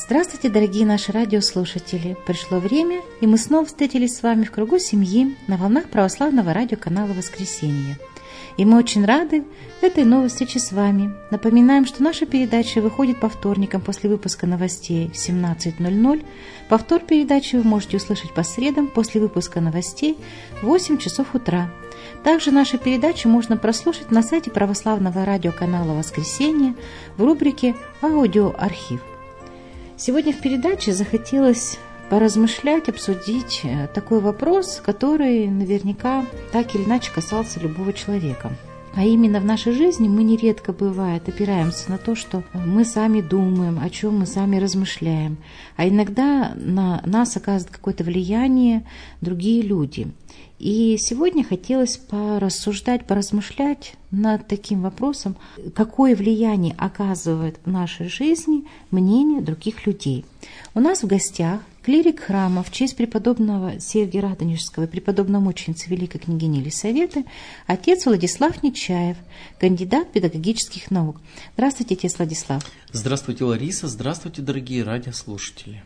Здравствуйте, дорогие наши радиослушатели! Пришло время, и мы снова встретились с вами в кругу семьи на волнах православного радиоканала «Воскресенье». И мы очень рады этой новой встрече с вами. Напоминаем, что наша передача выходит по вторникам после выпуска новостей в 17:00. Повтор передачи вы можете услышать по средам после выпуска новостей в 8 часов утра. Также наши передачи можно прослушать на сайте православного радиоканала «Воскресенье» в рубрике «Аудиоархив». Сегодня в передаче захотелось поразмышлять, обсудить такой вопрос, который наверняка так или иначе касался любого человека. А именно в нашей жизни мы нередко, бывает, опираемся на то, что мы сами думаем, о чем мы сами размышляем. А иногда на нас оказывает какое-то влияние другие люди. И сегодня хотелось порассуждать, поразмышлять над таким вопросом, какое влияние оказывает в нашей жизни мнение других людей. У нас в гостях клирик храма в честь преподобного Сергия Радонежского и преподобномученицы Великой княгини Елисаветы, отец Владислав Нечаев, кандидат педагогических наук. Здравствуйте, отец Владислав. Здравствуйте, Лариса. Здравствуйте, дорогие радиослушатели.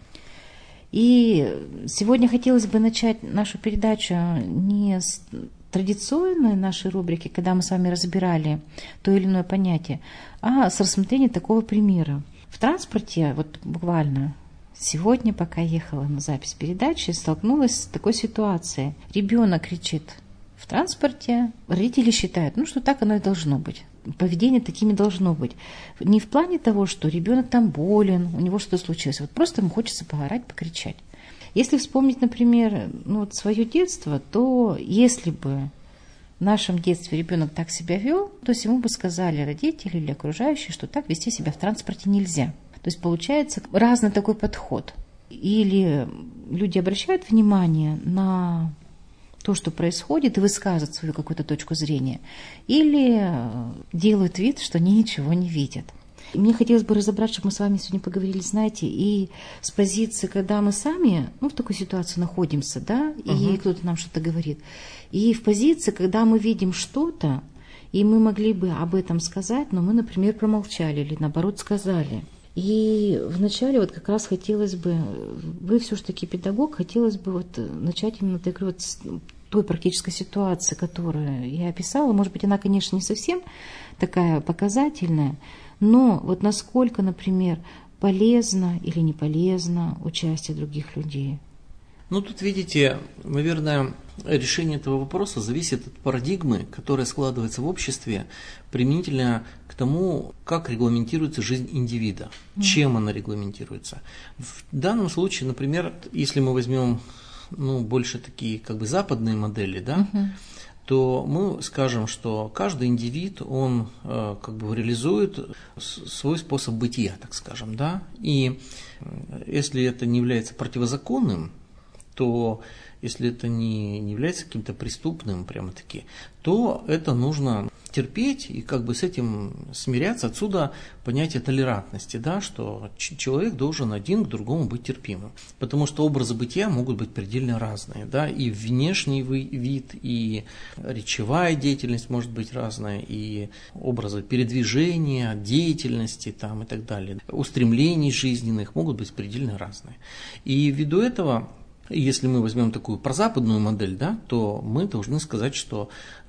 И сегодня хотелось бы начать нашу передачу не с традиционной нашей рубрики, когда мы с вами разбирали то или иное понятие, а с рассмотрения такого примера. В транспорте, вот буквально сегодня, пока ехала на запись передачи, столкнулась с такой ситуацией. Ребенок кричит в транспорте, родители считают, что так оно и должно быть. Поведение такими должно быть. Не в плане того, что ребенок там болен, у него что-то случилось. Вот просто ему хочется поорать, покричать. Если вспомнить, например, свое детство, то если бы в нашем детстве ребенок так себя вел, то ему бы сказали родители или окружающие, что так вести себя в транспорте нельзя. То есть получается разный такой подход. Или люди обращают внимание на то, что происходит, и высказывают свою какую-то точку зрения, или делают вид, что они ничего не видят. И мне хотелось бы разобрать, чтобы мы с вами сегодня поговорили, знаете, и с позиции, когда мы сами в такой ситуации находимся, да, и кто-то нам что-то говорит, и в позиции, когда мы видим что-то, и мы могли бы об этом сказать, но мы, например, промолчали или, наоборот, сказали. И вначале как раз хотелось бы, вы все-таки педагог, хотелось бы начать именно с той практической ситуации, которую я описала. Может быть, она, конечно, не совсем такая показательная, но насколько, например, полезно или не полезно участие других людей. Тут, видите, наверное, решение этого вопроса зависит от парадигмы, которая складывается в обществе применительно к тому, как регламентируется жизнь индивида, чем она регламентируется. В данном случае, например, если мы возьмем больше такие западные модели, да, то мы скажем, что каждый индивид, он реализует свой способ бытия, так скажем, да, и если это не является противозаконным, то если это не является каким-то преступным прямо-таки, то это нужно терпеть и с этим смиряться. Отсюда понятие толерантности, да, что человек должен один к другому быть терпимым. Потому что образы бытия могут быть предельно разные. Да, и внешний вид, и речевая деятельность может быть разная, и образы передвижения, деятельности и так далее. Устремлений жизненных могут быть предельно разные. И ввиду этого, если мы возьмем такую прозападную модель, да, то мы должны сказать, что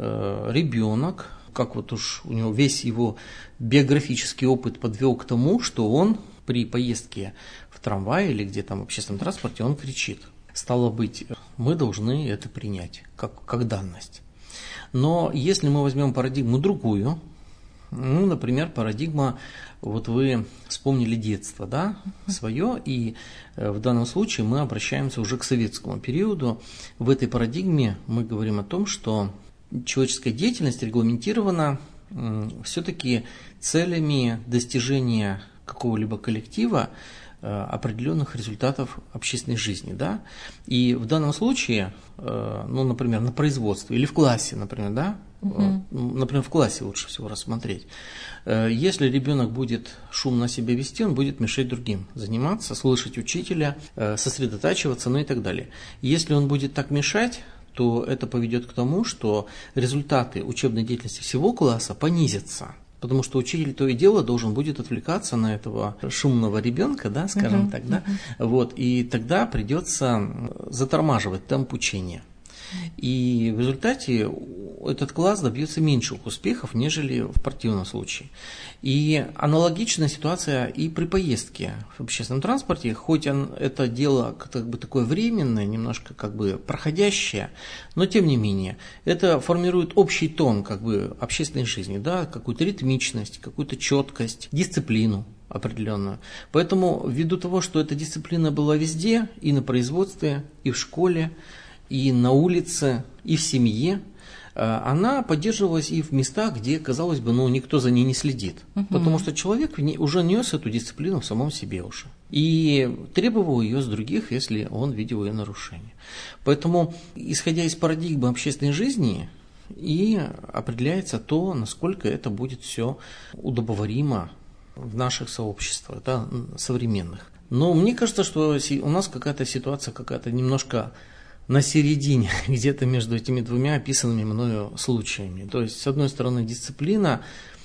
ребенок, как у него весь его биографический опыт подвел к тому, что он при поездке в трамвае или где-то в общественном транспорте, он кричит. Стало быть, мы должны это принять как данность. Но если мы возьмем парадигму другую, например, парадигма, вы вспомнили детство, да, свое, и в данном случае мы обращаемся уже к советскому периоду. В этой парадигме мы говорим о том, что человеческая деятельность регламентирована все-таки целями достижения какого-либо коллектива определенных результатов общественной жизни, да, и в данном случае, например, на производстве или в классе, например, да, например, в классе лучше всего рассмотреть. Если ребенок будет шумно себя вести, он будет мешать другим заниматься, слышать учителя, сосредотачиваться, и так далее. Если он будет так мешать, то это поведет к тому, что результаты учебной деятельности всего класса понизятся. Потому что учитель то и дело должен будет отвлекаться на этого шумного ребенка, да, скажем так, да, вот, и тогда придется затормаживать темп учения. И в результате этот класс добьется меньших успехов, нежели в противном случае. И аналогичная ситуация и при поездке в общественном транспорте, хоть это дело как бы такое временное, немножко как бы проходящее, но тем не менее, это формирует общий тон как бы общественной жизни, да, какую-то ритмичность, какую-то четкость, дисциплину определенную. Поэтому ввиду того, что эта дисциплина была везде, и на производстве, и в школе, и на улице, и в семье, она поддерживалась и в местах, где, казалось бы, никто за ней не следит. Потому что человек уже нес эту дисциплину в самом себе уже. И требовал ее с других, если он видел ее нарушение. Поэтому, исходя из парадигмы общественной жизни, и определяется то, насколько это будет все удобоваримо в наших сообществах, да, современных. Но мне кажется, что у нас какая-то ситуация немножко на середине, где-то между этими двумя описанными мною случаями. То есть, с одной стороны, дисциплина,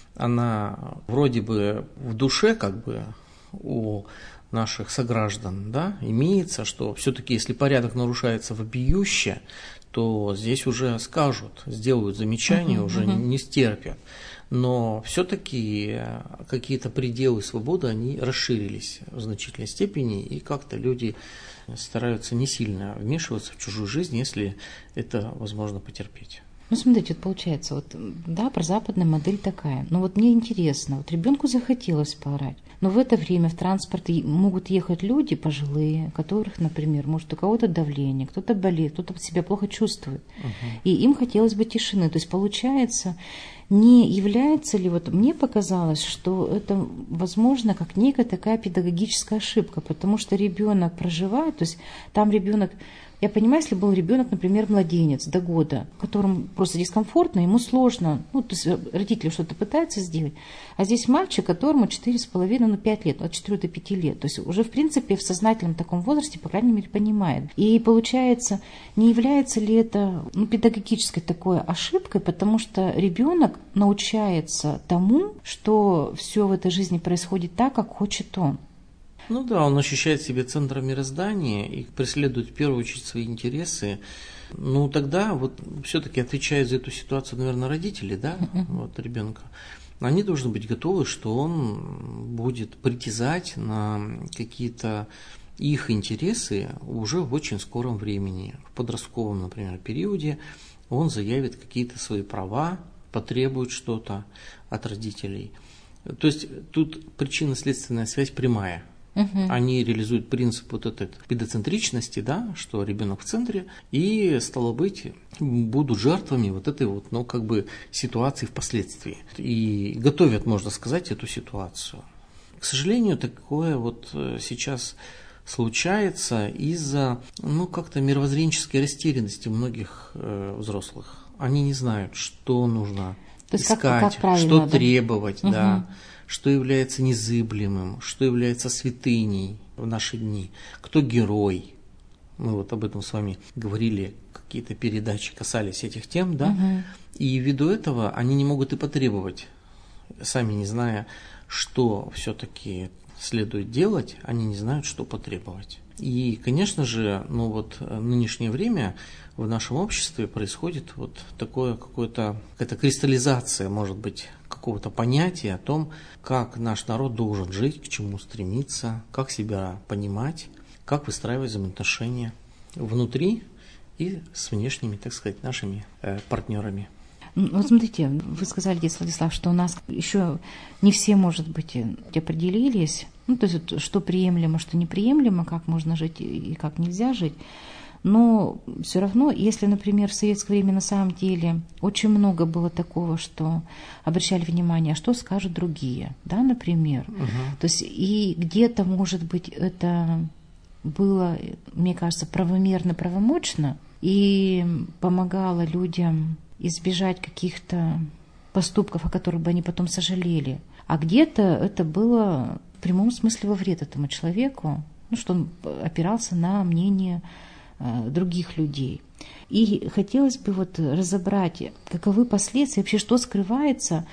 она вроде бы в душе как бы у наших сограждан, да, имеется, что все-таки если порядок нарушается вопиюще, то здесь уже скажут, сделают замечания, уже не стерпят. Но все-таки какие-то пределы свободы, они расширились в значительной степени, и как-то люди стараются не сильно вмешиваться в чужую жизнь, если это возможно потерпеть. Смотрите, вот получается, да, про западная модель такая. Но мне интересно, ребенку захотелось поорать, но в это время в транспорте могут ехать люди пожилые, которых, например, может у кого-то давление, кто-то болеет, кто-то себя плохо чувствует, и им хотелось бы тишины. То есть получается, не является ли, мне показалось, что это возможно как некая такая педагогическая ошибка, потому что ребенок проживает, то есть там ребенок. Я понимаю, если был ребенок, например, младенец до года, которому просто дискомфортно, ему сложно, то есть родители что-то пытаются сделать, а здесь мальчик, которому 4,5, 5 лет, от 4 до 5 лет, то есть уже в принципе в сознательном таком возрасте, по крайней мере, понимает. И получается, не является ли это педагогической такой ошибкой, потому что ребенок научается тому, что все в этой жизни происходит так, как хочет он. Он ощущает себя центром мироздания и преследует в первую очередь свои интересы. Тогда все-таки отвечают за эту ситуацию, наверное, родители, да, ребенка. Они должны быть готовы, что он будет притязать на какие-то их интересы уже в очень скором времени. В подростковом, например, периоде он заявит какие-то свои права, потребует что-то от родителей. То есть тут причинно-следственная связь прямая. Они реализуют принцип этой педоцентричности, да, что ребенок в центре, и, стало быть, будут жертвами этой ситуации впоследствии. И готовят, можно сказать, эту ситуацию. К сожалению, такое сейчас случается из-за, как-то мировоззренческой растерянности многих взрослых. Они не знают, что нужно искать, что требовать, да. Что является незыблемым, что является святыней в наши дни, кто герой. Мы об этом с вами говорили, какие-то передачи касались этих тем, да, и ввиду этого они не могут и потребовать, сами не зная, что все-таки следует делать, они не знают, что потребовать. И, конечно же, нынешнее время в нашем обществе происходит какая-то кристаллизация, может быть, какого-то понятия о том, как наш народ должен жить, к чему стремиться, как себя понимать, как выстраивать взаимоотношения внутри и с внешними, так сказать, нашими партнерами. Смотрите, вы сказали, Владислав, что у нас еще не все, может быть, определились, то есть что приемлемо, что неприемлемо, как можно жить и как нельзя жить. Но все равно, если, например, в советское время на самом деле очень много было такого, что обращали внимание, что скажут другие, да, например. То есть и где-то, может быть, это было, мне кажется, правомерно, правомочно и помогало людям избежать каких-то поступков, о которых бы они потом сожалели. А где-то это было в прямом смысле во вред этому человеку, что он опирался на мнение других людей. И хотелось бы разобрать, каковы последствия, вообще что скрывается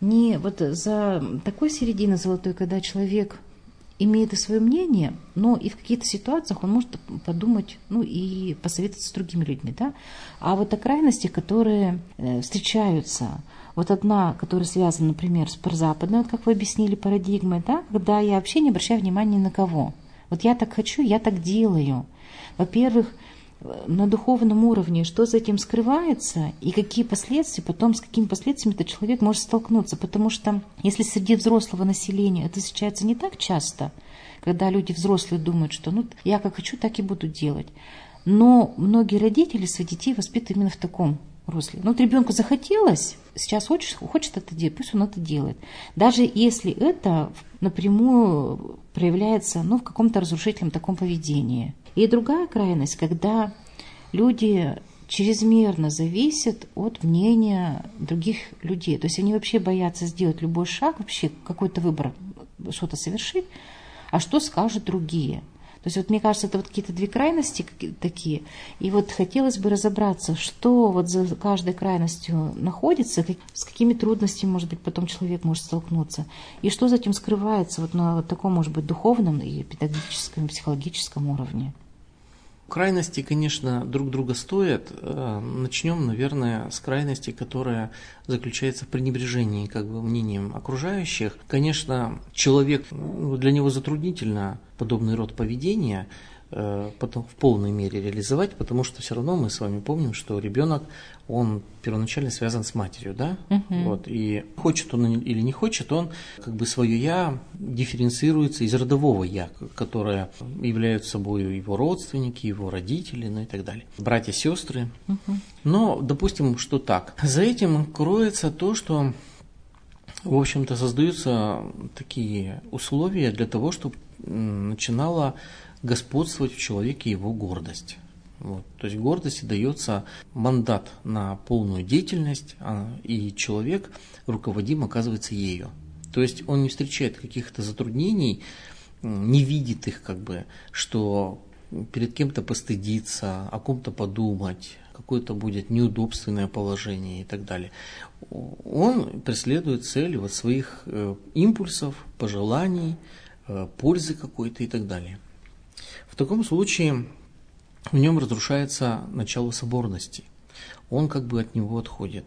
не вот за такой серединой золотой, когда человек имеет и свое мнение, но и в каких-то ситуациях он может подумать, и посоветоваться с другими людьми, да. А вот о крайностях, которые встречаются, вот одна, которая связана, например, с прозападной, вот как вы объяснили, парадигмой, да, когда я вообще не обращаю внимания ни на кого. Вот я так хочу, я так делаю. Во-первых, на духовном уровне, что за этим скрывается и какие последствия, потом с какими последствиями этот человек может столкнуться. Потому что если среди взрослого населения это встречается не так часто, когда люди взрослые думают, что я как хочу, так и буду делать. Но многие родители своих детей воспитывают именно в таком русле. Вот ребенку захотелось, сейчас хочет это делать, пусть он это делает. Даже если это напрямую проявляется в каком-то разрушительном таком поведении. И другая крайность, когда люди чрезмерно зависят от мнения других людей. То есть они вообще боятся сделать любой шаг, вообще какой-то выбор, что-то совершить, а что скажут другие. То есть мне кажется, это какие-то две крайности такие. И хотелось бы разобраться, что за каждой крайностью находится, с какими трудностями, может быть, потом человек может столкнуться, и что за этим скрывается на таком, может быть, духовном и педагогическом, и психологическом уровне. Крайности, конечно, друг друга стоят. Начнем, наверное, с крайности, которая заключается в пренебрежении мнением окружающих. Конечно, человек, для него затруднительно подобный род поведения потом в полной мере реализовать, потому что все равно мы с вами помним, что ребенок, он первоначально связан с матерью, да? И хочет он или не хочет, он свое «я» дифференцируется из родового «я», которое являются собой его родственники, его родители, и так далее, братья, сестры. Но, допустим, что так. За этим кроется то, что, в общем-то, создаются такие условия для того, чтобы начинала господствовать в человеке его гордость. То есть гордости дается мандат на полную деятельность, и человек руководим оказывается ею. То есть он не встречает каких-то затруднений, не видит их, что перед кем-то постыдиться, о ком-то подумать, какое-то будет неудобственное положение и так далее. Он преследует цель своих импульсов, пожеланий, пользы какой-то и так далее. В таком случае в нем разрушается начало соборности. Он от него отходит.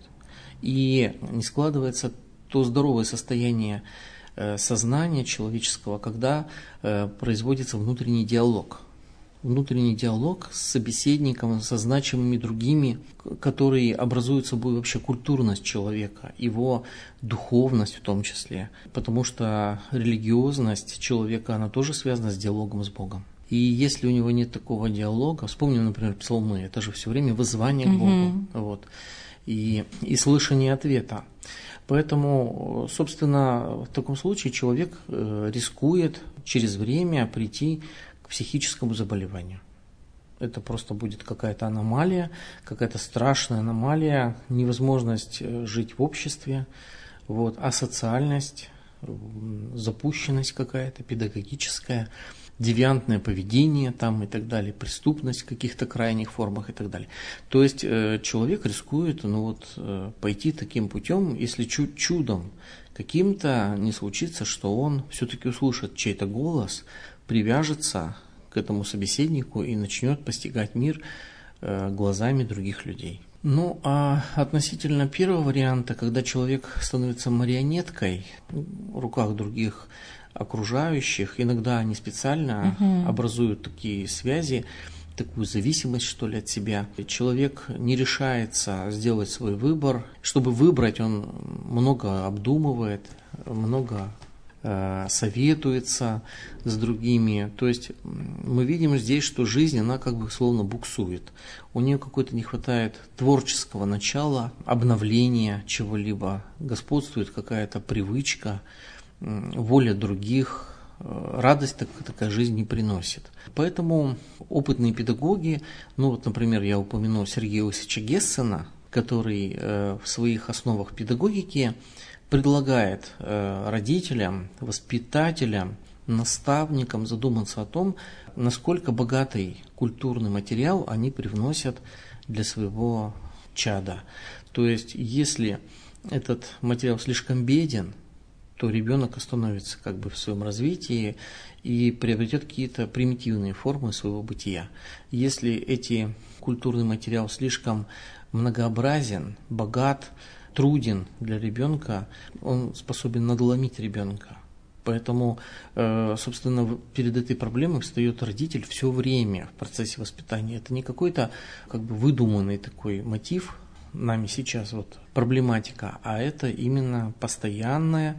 И не складывается то здоровое состояние сознания человеческого, когда производится внутренний диалог. Внутренний диалог с собеседником, со значимыми другими, которые образуют собой вообще культурность человека, его духовность в том числе. Потому что религиозность человека, она тоже связана с диалогом с Богом. И если у него нет такого диалога, вспомним, например, псалмы, это же все время воззвание к Богу, и слышание ответа. Поэтому, собственно, в таком случае человек рискует через время прийти к психическому заболеванию. Это просто будет какая-то аномалия, какая-то страшная аномалия, невозможность жить в обществе, асоциальность, запущенность какая-то педагогическая, девиантное поведение и так далее, преступность в каких-то крайних формах и так далее. То есть человек рискует пойти таким путем, если чудом каким-то не случится, что он все-таки услышит чей-то голос, привяжется к этому собеседнику и начнет постигать мир глазами других людей. А относительно первого варианта, когда человек становится марионеткой в руках других окружающих, иногда они специально образуют такие связи, такую зависимость, что ли, от себя. Человек не решается сделать свой выбор. Чтобы выбрать, он много обдумывает, много советуется с другими. То есть мы видим здесь, что жизнь, она словно буксует. У нее какой-то не хватает творческого начала, обновления чего-либо. Господствует какая-то привычка, воля других, радость такая жизнь не приносит. Поэтому опытные педагоги, например, я упомяну Сергея Иосифовича Гессена, который в своих основах педагогики предлагает родителям, воспитателям, наставникам задуматься о том, насколько богатый культурный материал они привносят для своего чада. То есть, если этот материал слишком беден, то ребенок остановится как бы в своем развитии и приобретет какие-то примитивные формы своего бытия. Если эти культурный материал слишком многообразен, богат, труден для ребенка, он способен надломить ребенка. Поэтому, собственно, перед этой проблемой встает родитель все время в процессе воспитания. Это не какой-то как бы выдуманный такой мотив нами сейчас, вот, проблематика, а это именно постоянная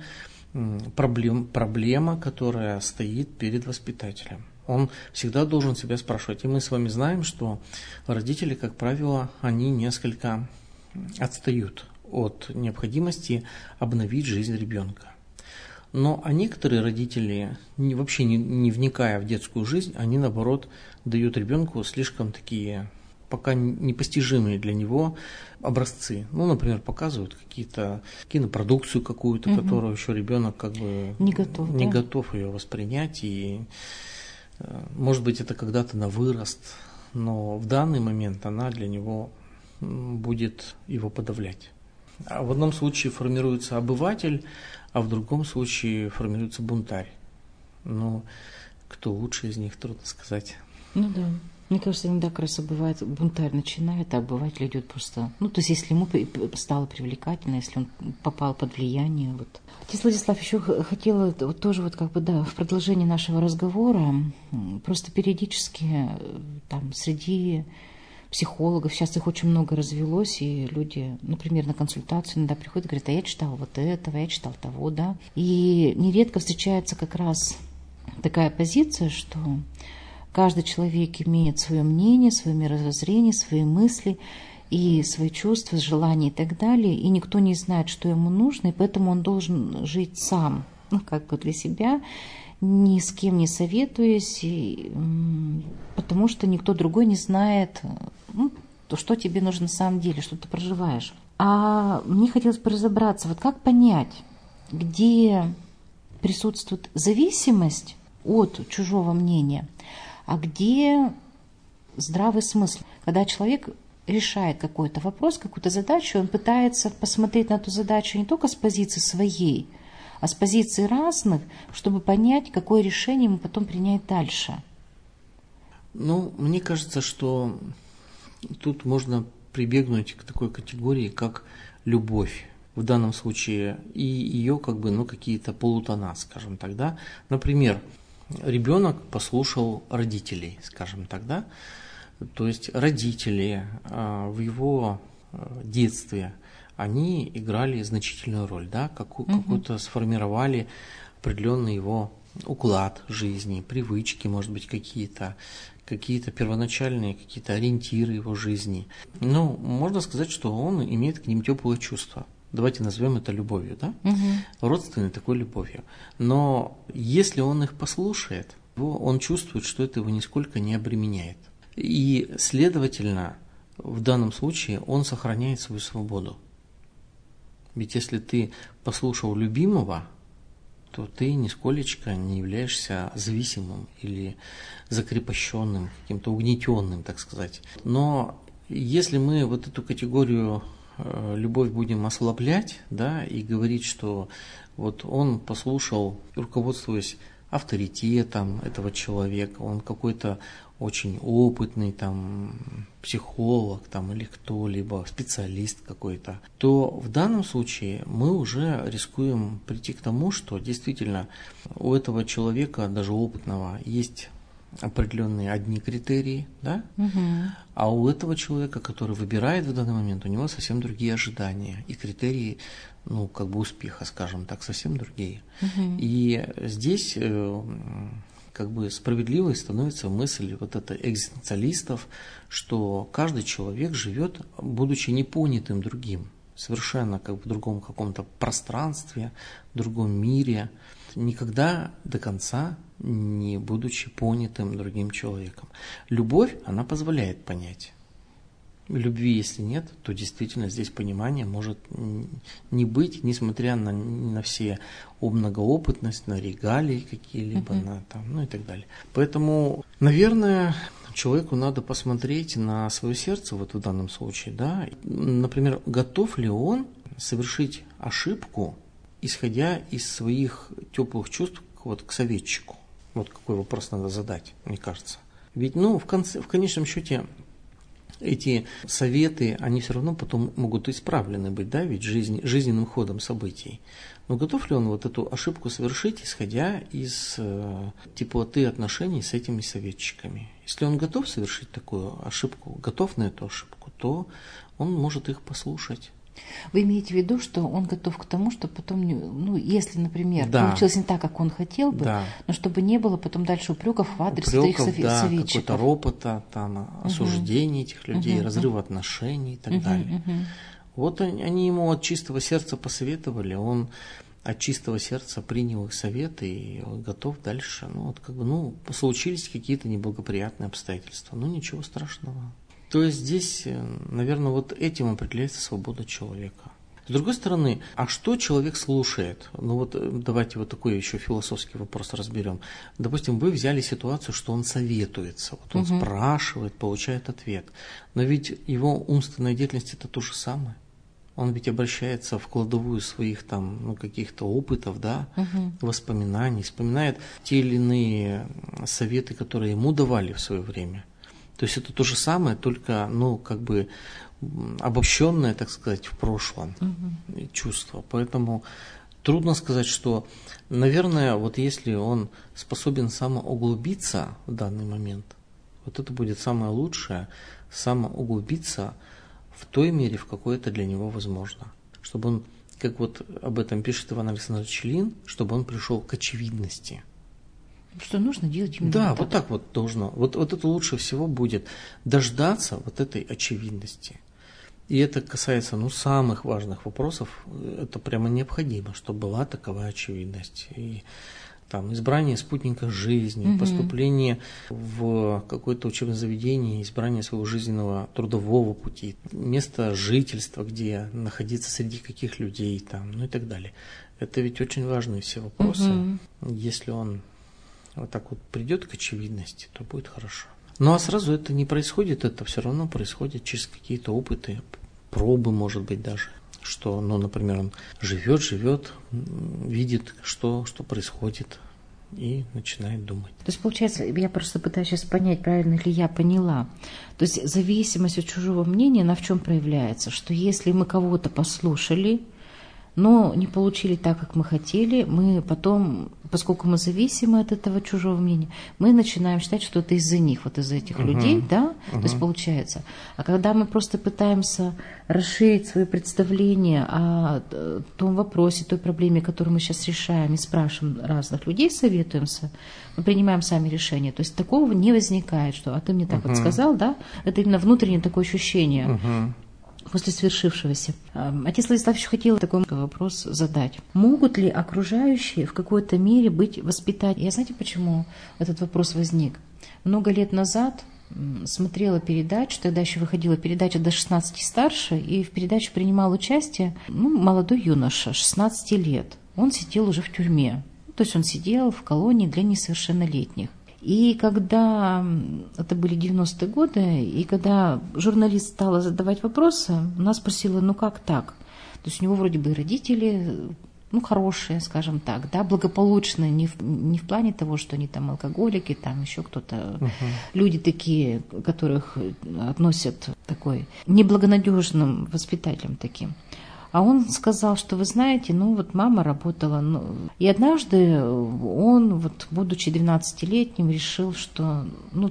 проблема, которая стоит перед воспитателем. Он всегда должен себя спрашивать. И мы с вами знаем, что родители, как правило, они несколько отстают от необходимости обновить жизнь ребенка. А некоторые родители, вообще не вникая в детскую жизнь, они, наоборот, дают ребенку слишком такие пока непостижимые для него образцы. Например, показывают какие-то кинопродукцию какую-то, которую еще ребенок как бы не готов ее воспринять. И, может быть, это когда-то на вырост, но в данный момент она для него будет его подавлять. А в одном случае формируется обыватель, а в другом случае формируется бунтарь. Кто лучше из них, трудно сказать. Да. Мне кажется, иногда как раз бывает, бунтарь начинает, а обыватель идет просто... то есть, если ему стало привлекательно, если он попал под влияние. Вот. Отец Владислав, еще хотела тоже в продолжении нашего разговора, просто периодически среди психологов, сейчас их очень много развелось, и люди, например, на консультацию иногда приходят и говорят, а я читал вот этого, я читал того, да. И нередко встречается как раз такая позиция, что каждый человек имеет свое мнение, свое мировоззрение, свои мысли и свои чувства, желания и так далее, и никто не знает, что ему нужно, и поэтому он должен жить сам, для себя, ни с кем не советуясь, потому что никто другой не знает, что тебе нужно на самом деле, что ты проживаешь. А мне хотелось бы разобраться, как понять, где присутствует зависимость от чужого мнения, а где здравый смысл. Когда человек решает какой-то вопрос, какую-то задачу, он пытается посмотреть на эту задачу не только с позиции своей, а с позиции разных, чтобы понять, какое решение ему потом принять дальше. Мне кажется, что тут можно прибегнуть к такой категории, как любовь. В данном случае и ее какие-то полутона, скажем так, да. Например, ребенок послушал родителей, скажем так, да. То есть родители в его детстве, они играли значительную роль, да, какую-то сформировали определенный его уклад жизни, привычки, может быть, какие-то первоначальные какие-то ориентиры его жизни. Можно сказать, что он имеет к ним теплые чувства. Давайте назовем это любовью, да? Родственной такой любовью. Но если он их послушает, он чувствует, что это его нисколько не обременяет. И, следовательно, в данном случае он сохраняет свою свободу. Ведь если ты послушал любимого, то ты нисколечко не являешься зависимым или закрепощенным, каким-то угнетенным, так сказать. Но если мы эту категорию любовь будем ослаблять, да, и говорить, что он послушал, руководствуясь авторитетом этого человека, он какой-то очень опытный психолог или кто-либо, специалист какой-то, то в данном случае мы уже рискуем прийти к тому, что действительно у этого человека, даже опытного, есть определенные одни критерии, да? А у этого человека, который выбирает в данный момент, у него совсем другие ожидания и критерии, успеха, скажем так, совсем другие. И здесь справедливой становится мысль экзистенциалистов, что каждый человек живет, будучи непонятым другим, совершенно в другом каком-то пространстве, в другом мире, никогда до конца не будучи понятым другим человеком. Любовь, она позволяет понять. Любви, если нет, то действительно здесь понимание может не быть, несмотря на все многоопытность, на регалии какие-либо, и так далее. Поэтому, наверное, человеку надо посмотреть на свое сердце, вот в данном случае, да, например, готов ли он совершить ошибку, исходя из своих теплых чувств вот к советчику. Вот какой вопрос надо задать, мне кажется. Ведь, в конечном счете, эти советы, они все равно потом могут исправлены быть, да, ведь жизненным ходом событий. Но готов ли он вот эту ошибку совершить, исходя из теплоты отношений с этими советчиками? Если он готов совершить такую ошибку, готов на эту ошибку, то он может их послушать. Вы имеете в виду, что он готов к тому, что потом, если, например, получилось не так, как он хотел бы, но чтобы не было потом дальше упреков в адрес своих советчиков. Какого-то ропота, осуждения этих людей, разрыва отношений и так далее. Вот они ему от чистого сердца посоветовали, он от чистого сердца принял их советы и готов дальше. Случились какие-то неблагоприятные обстоятельства. Ничего страшного. То есть здесь, наверное, вот этим определяется свобода человека. С другой стороны, а что человек слушает? Давайте вот такой еще философский вопрос разберем. Допустим, вы взяли ситуацию, что он советуется, он спрашивает, получает ответ. Но ведь его умственная деятельность это то же самое. Он ведь обращается в кладовую своих каких-то опытов, воспоминаний, вспоминает те или иные советы, которые ему давали в свое время. То есть это то же самое, только, обобщенное, так сказать, в прошлом чувство. Поэтому трудно сказать, что, наверное, вот если он способен самоуглубиться в данный момент, вот это будет самое лучшее, самоуглубиться в той мере, в какой это для него возможно. Чтобы он, как вот об этом пишет Иван Александрович Ильин, чтобы он пришел к очевидности. Что нужно делать именно так. Вот так вот должно. Вот это лучше всего будет дождаться вот этой очевидности. И это касается самых важных вопросов. Это прямо необходимо, чтобы была такова очевидность. И избрание спутника жизни, поступление в какое-то учебное заведение, избрание своего жизненного трудового пути, место жительства, где находиться среди каких людей и так далее. Это ведь очень важные все вопросы. Если он вот так вот придет к очевидности, то будет хорошо. А сразу это не происходит, это все равно происходит через какие-то опыты, пробы, может быть, даже. Что, например, он живет, видит, что происходит, и начинает думать. То есть, получается, я просто пытаюсь сейчас понять, правильно ли я поняла. То есть зависимость от чужого мнения, она в чем проявляется? Что если мы кого-то послушали, но не получили так, как мы хотели, мы потом, поскольку мы зависимы от этого чужого мнения, мы начинаем считать, что это из-за них, вот из-за этих людей, то есть получается. А когда мы просто пытаемся расширить свои представления о том вопросе, той проблеме, которую мы сейчас решаем, и спрашиваем разных людей, советуемся, мы принимаем сами решения. То есть такого не возникает, что ты мне так вот сказал, это именно внутреннее такое ощущение. После свершившегося. Отец Владислав еще хотел такой вопрос задать. Могут ли окружающие в какой-то мере быть воспитателями? Я знаете, почему этот вопрос возник? Много лет назад смотрела передачу, тогда еще выходила передача «До 16 старше», и в передаче принимал участие молодой юноша, 16 лет. Он сидел уже в тюрьме. То есть он сидел в колонии для несовершеннолетних. И когда, это были 90-е годы, и когда журналист стала задавать вопросы, она спросила, как так? То есть у него вроде бы и родители, хорошие, скажем так, благополучные, не в плане того, что они алкоголики, еще кто-то, люди такие, которых относят такой неблагонадежным воспитателем таким. А он сказал, что, вы знаете, мама работала. И однажды он, будучи 12-летним, решил, что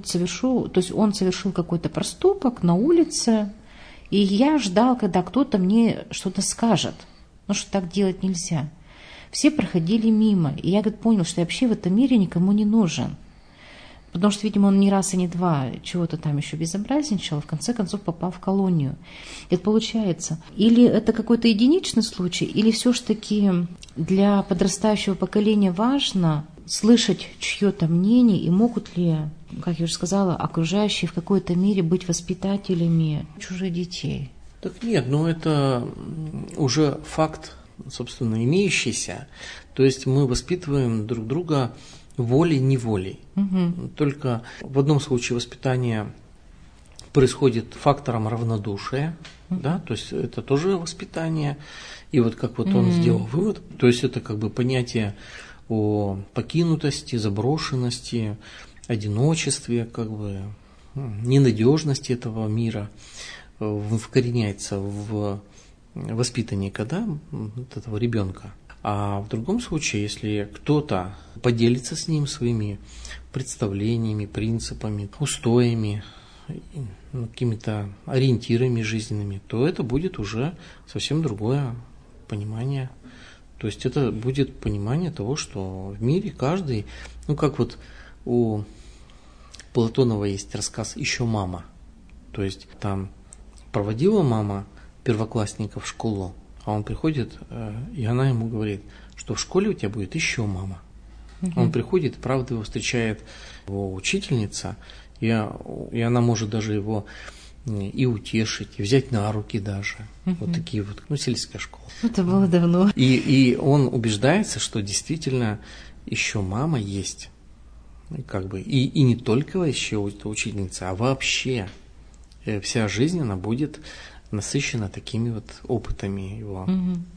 он совершил какой-то проступок на улице, и я ждал, когда кто-то мне что-то скажет, что так делать нельзя. Все проходили мимо, и я понял, что я вообще в этом мире никому не нужен. Потому что, видимо, он не раз и не два чего-то там еще безобразничал, а в конце концов попал в колонию. Это получается, или это какой-то единичный случай, или все-таки для подрастающего поколения важно слышать чье-то мнение, и могут ли, как я уже сказала, окружающие в какой-то мере быть воспитателями чужих детей? Так нет, это уже факт, собственно, имеющийся. То есть мы воспитываем друг друга волей-неволей. Только в одном случае воспитание происходит фактором равнодушия, да, то есть это тоже воспитание. И вот как вот он сделал вывод, то есть это как бы понятие о покинутости, заброшенности, одиночестве, как бы ненадежности этого мира вкореняется в воспитанника, да, вот этого ребенка. А в другом случае, если кто-то поделится с ним своими представлениями, принципами, устоями, какими-то ориентирами жизненными, то это будет уже совсем другое понимание. То есть это будет понимание того, что в мире каждый, как вот у Платонова есть рассказ «Еще мама». То есть там проводила мама первоклассника в школу, а он приходит, и она ему говорит, что в школе у тебя будет еще мама. Он приходит, правда, его встречает его учительница, и она может даже его и утешить, и взять на руки даже. Вот такие вот, сельская школа. Это было давно. И он убеждается, что действительно еще мама есть. Как бы, и не только еще учительница, а вообще вся жизнь, она будет насыщена такими вот опытами его.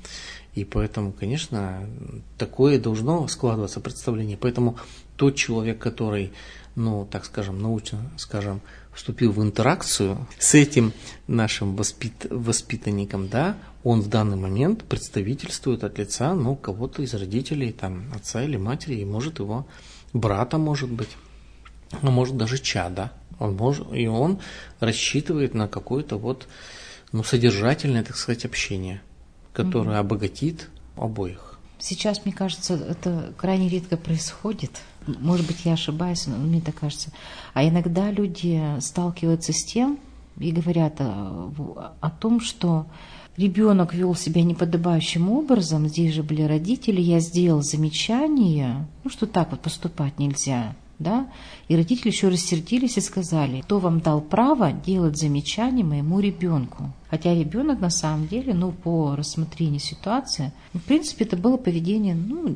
И поэтому, конечно, такое должно складываться представление. Поэтому тот человек, который, так скажем, научно, скажем, вступил в интеракцию с этим нашим воспитанником, да, он в данный момент представительствует от лица, кого-то из родителей, там, отца или матери, и может его брата, может быть, а может даже чада. И он рассчитывает на какое-то вот, содержательное, так сказать, общение, которое обогатит обоих. Сейчас, мне кажется, это крайне редко происходит. Может быть, я ошибаюсь, но мне так кажется. А иногда люди сталкиваются с тем и говорят о том, что ребенок вел себя неподобающим образом, здесь же были родители, я сделал замечание, что так вот поступать нельзя, да? И родители еще рассердились и сказали, кто вам дал право делать замечания моему ребенку? Хотя ребенок на самом деле, по рассмотрению ситуации, в принципе, это было поведение,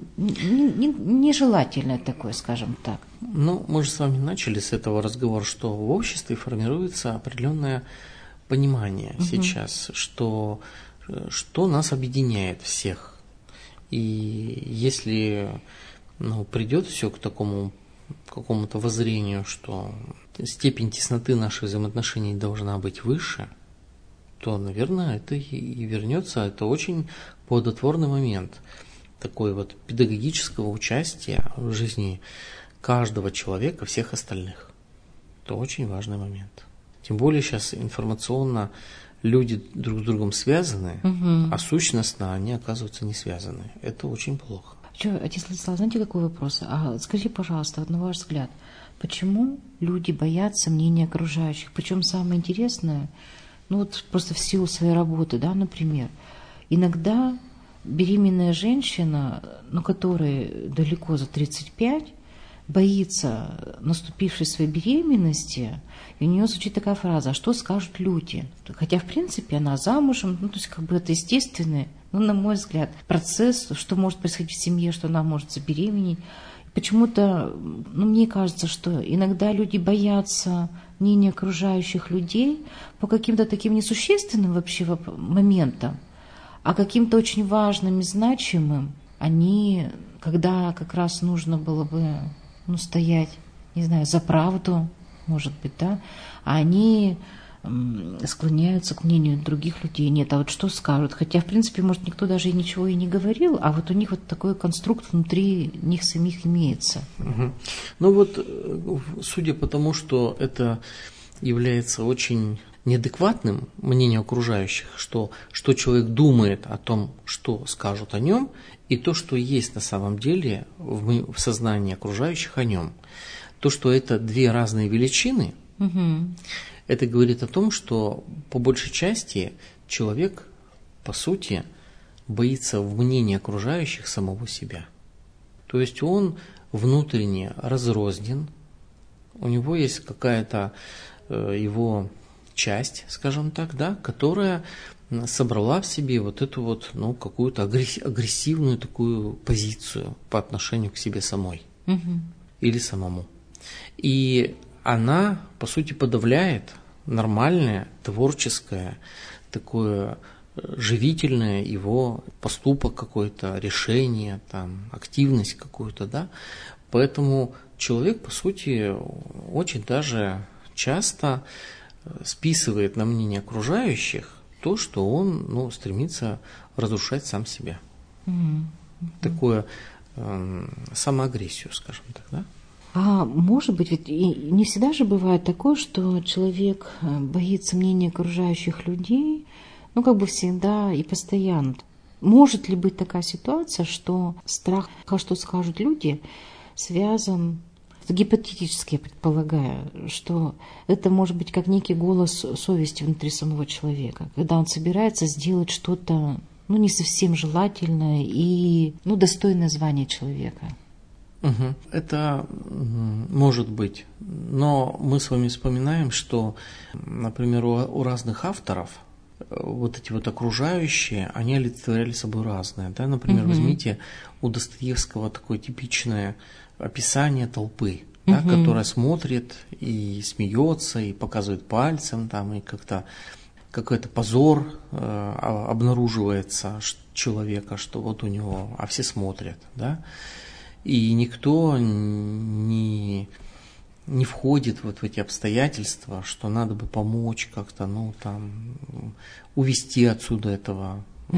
нежелательное такое, скажем так. Мы же с вами начали с этого разговора, что в обществе формируется определенное понимание сейчас, что нас объединяет всех. И если придет все к такому какому-то воззрению, что степень тесноты наших взаимоотношений должна быть выше, то, наверное, это и вернется. Это очень плодотворный момент такой вот педагогического участия в жизни каждого человека, всех остальных. Это очень важный момент. Тем более сейчас информационно люди друг с другом связаны, а сущностно они оказываются не связаны. Это очень плохо. Отец Владислав, знаете, какой вопрос? Скажи, пожалуйста, на ваш взгляд, почему люди боятся мнения окружающих? Причем самое интересное, просто в силу своей работы, да, например, иногда беременная женщина, которой далеко за 35, боится наступившей своей беременности, и у нее звучит такая фраза: «А что скажут люди?» Хотя, в принципе, она замужем, то есть это естественный, на мой взгляд, процесс, что может происходить в семье, что она может забеременеть. Почему-то, мне кажется, что иногда люди боятся мнения окружающих людей по каким-то таким несущественным вообще моментам, а каким-то очень важным и значимым они, когда как раз нужно было бы стоять, не знаю, за правду, может быть, да, а они склоняются к мнению других людей. Нет, а вот что скажут? Хотя, в принципе, может, никто даже ничего и не говорил, а вот у них вот такой конструкт внутри них самих имеется. Судя по тому, что это является очень неадекватным мнению окружающих, что человек думает о том, что скажут о нем, и то, что есть на самом деле в сознании окружающих о нем. То, что это две разные величины, это говорит о том, что по большей части человек, по сути, боится в мнении окружающих самого себя. То есть он внутренне разрознен, у него есть какая-то его часть, скажем так, да, которая собрала в себе вот эту вот, какую-то агрессивную такую позицию по отношению к себе самой. или самому. И она, по сути, подавляет нормальное, творческое, такое живительное его поступок какой-то, решение, там, активность какую-то, да. Поэтому человек, по сути, очень даже часто списывает на мнение окружающих то, что он стремится разрушать сам себя. Такое самоагрессию, скажем так, да? А может быть, ведь и не всегда же бывает такое, что человек боится мнения окружающих людей, всегда и постоянно. Может ли быть такая ситуация, что страх, что скажут люди, связан, гипотетически я предполагаю, что это может быть как некий голос совести внутри самого человека, когда он собирается сделать что-то, не совсем желательное и, достойное звания человека. Это может быть, но мы с вами вспоминаем, что, например, у разных авторов вот эти вот окружающие, они олицетворяли собой разное. Да? Например, возьмите у Достоевского такое типичное описание толпы, да, которая смотрит и смеется, и показывает пальцем, там, и как-то какой-то позор обнаруживается человека, что вот у него, а все смотрят, да. И никто не входит вот в эти обстоятельства, что надо бы помочь как-то, увести отсюда этого,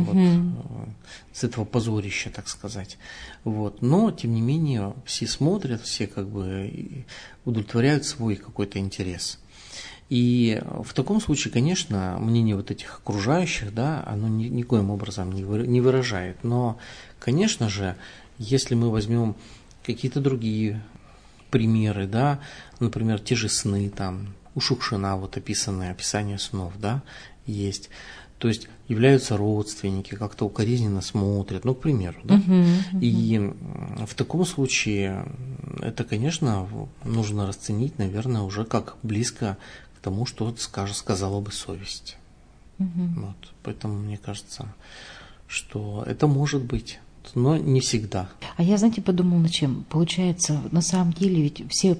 с этого позорища, так сказать. Вот. Но, тем не менее, все смотрят, все удовлетворяют свой какой-то интерес. И в таком случае, конечно, мнение вот этих окружающих, да, оно никоим образом не выражает. Но, конечно же, если мы возьмем какие-то другие примеры, да, например, те же сны, там, у Шукшина вот описание снов, да, есть. То есть являются родственники, как-то укоризненно смотрят, к примеру, да. И в таком случае это, конечно, нужно расценить, наверное, уже как близко к тому, что сказала бы совесть. Вот. Поэтому мне кажется, что это может быть, но не всегда. А я, подумала над чем. Получается, на самом деле ведь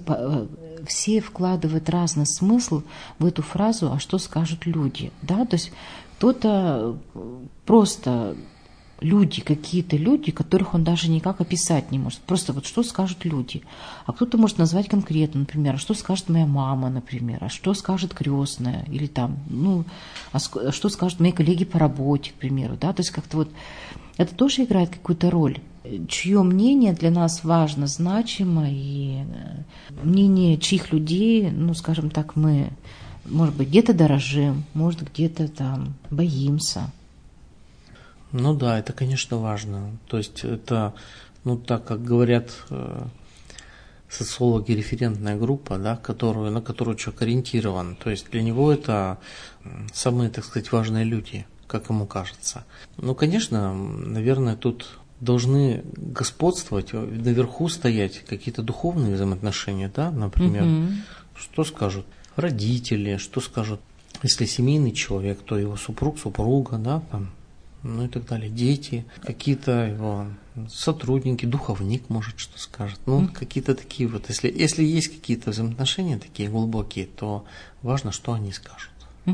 все вкладывают разный смысл в эту фразу «а что скажут люди?». Да? То есть кто-то просто какие-то люди, которых он даже никак описать не может. Просто вот что скажут люди. А кто-то может назвать конкретно, например, а что скажет моя мама, например, а что скажет крестная, или там, а что скажут мои коллеги по работе, к примеру, да, то есть как-то вот это тоже играет какую-то роль. Чье мнение для нас важно, значимо, и мнение чьих людей, скажем так, мы, может быть, где-то дорожим, может, где-то там боимся. Да, это, конечно, важно. То есть это, так как говорят социологи, референтная группа, да, на которую человек ориентирован. То есть для него это самые, так сказать, важные люди, как ему кажется. Конечно, наверное, тут должны господствовать, наверху стоять какие-то духовные взаимоотношения, да, например, что скажут родители, что скажут, если семейный человек, то его супруг, супруга, да, там, и так далее, дети, какие-то его сотрудники, духовник, может, что скажет. Какие-то такие вот, если есть какие-то взаимоотношения такие глубокие, то важно, что они скажут.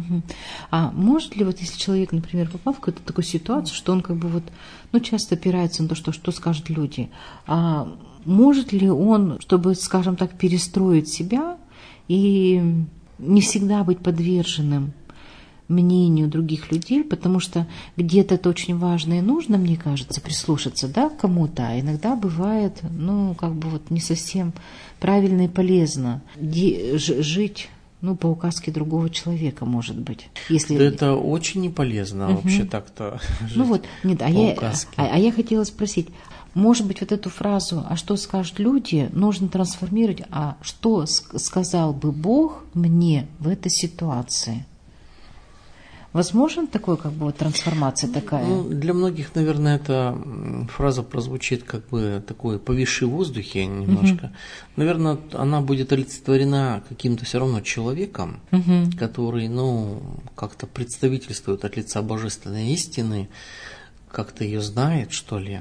А может ли если человек, например, попал в какую-то такую ситуацию, что он часто опирается на то, что скажут люди, а может ли он, чтобы, скажем так, перестроить себя и не всегда быть подверженным мнению других людей, потому что где-то это очень важно и нужно, мне кажется, прислушаться, да, к кому-то, а иногда бывает, не совсем правильно и полезно жить, по указке другого человека, может быть. Если... Да это очень неполезно вообще так-то жить по указке. А я хотела спросить, может быть, вот эту фразу «а что скажут люди» нужно трансформировать, а что сказал бы Бог мне в этой ситуации? Возможно такой, трансформация такая? Для многих, наверное, эта фраза прозвучит такой повисший в воздухе немножко. Наверное, она будет олицетворена каким-то все равно человеком, который, как-то представительствует от лица божественной истины, как-то ее знает, что ли.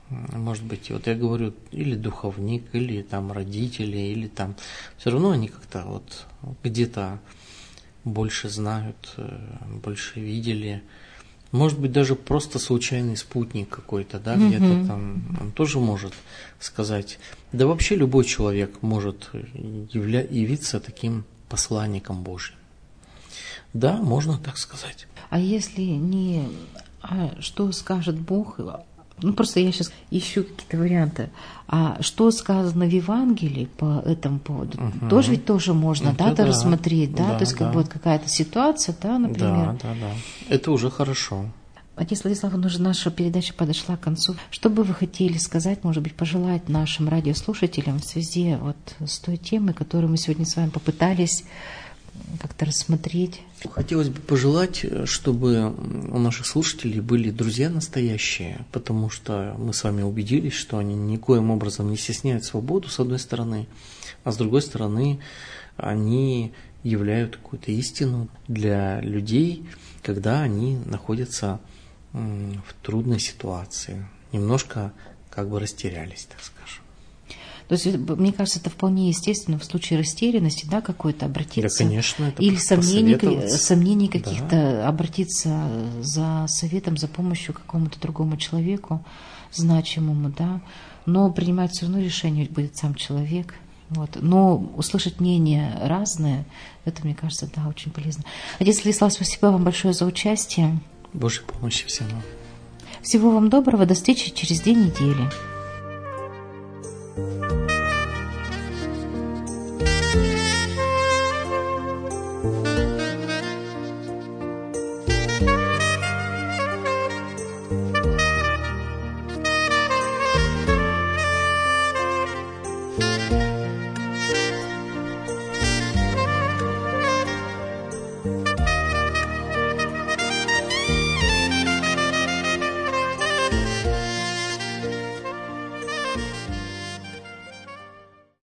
может быть, вот я говорю, или духовник, или там родители, или там, все равно они как-то вот где-то больше знают, больше видели. Может быть, даже просто случайный спутник какой-то, да, где-то там, он тоже может сказать. Да вообще любой человек может явиться таким посланником Божьим. Да, можно так сказать. А если не что скажет Бог, ну просто я сейчас ищу какие-то варианты, а что сказано в Евангелии по этому поводу, тоже ведь тоже можно, да, рассмотреть, да, то есть как бы вот какая-то ситуация, да, например. Да. Это уже хорошо. Отец Владислав, уже наша передача подошла к концу. Что бы вы хотели сказать, может быть, пожелать нашим радиослушателям в связи вот с той темой, которую мы сегодня с вами попытались как-то рассмотреть? Хотелось бы пожелать, чтобы у наших слушателей были друзья настоящие, потому что мы с вами убедились, что они никоим образом не стесняют свободу, с одной стороны, а с другой стороны, они являют какую-то истину для людей, когда они находятся в трудной ситуации, немножко как бы растерялись, так скажем. То есть, мне кажется, это вполне естественно в случае растерянности, да, какой-то обратиться. Да, конечно, это или сомнений каких-то, обратиться за советом, за помощью к какому-то другому человеку, значимому, да. Но принимать все равно решение будет сам человек. Вот. Но услышать мнения разные, это, мне кажется, да, очень полезно. Отец Владислав, спасибо вам большое за участие. Божьей помощи всем вам. Всего вам доброго, до встречи через 2 недели.